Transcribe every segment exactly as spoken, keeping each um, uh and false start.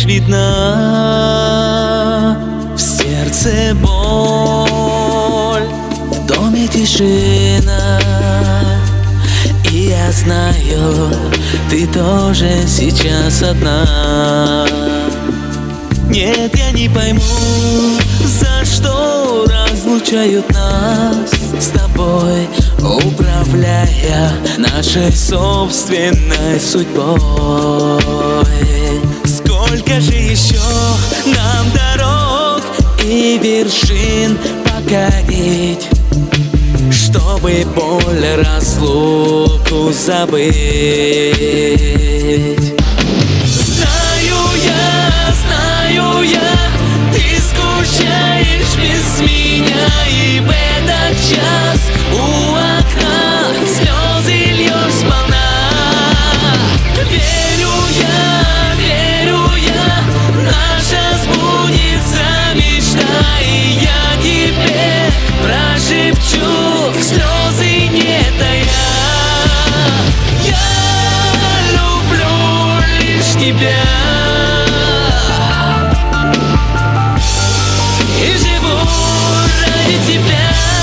лишь видна. В сердце боль, в доме тишина. И я знаю, ты тоже сейчас одна. Нет, я не пойму, за что разлучают нас с тобой, управляя нашей собственной судьбой. Сколько же еще нам дорог и вершин покорить, чтобы боль разлуку забыть. Знаю я, знаю я, ты скучаешь без меня, и в этот час у окна слезы льешь сполна. Верю я, верю я, наша сбудется мечта, и я тебе прошепчу слезы не тая. Я люблю лишь тебя и живу ради тебя.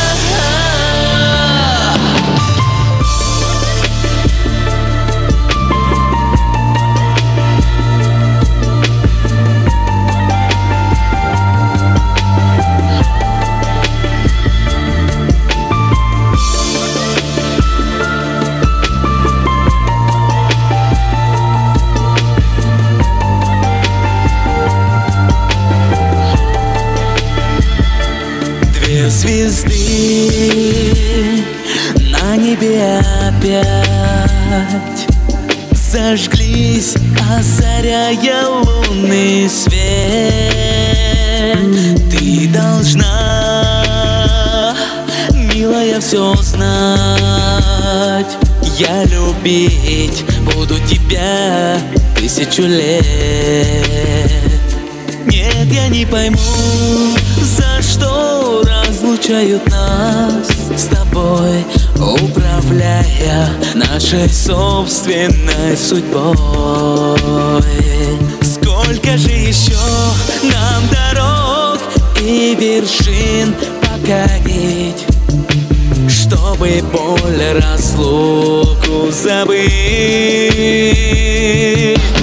Две звезды на небе опять зажглись, озаряя лунный свет. Ты должна, милая, все знать. Я любить буду тебя тысячу лет. Нет, я не пойму, за что разлучают нас с тобой, управляя нашей собственной судьбой. Сколько же еще нам дорог и вершин покорить, чтобы боль разлуку забыть.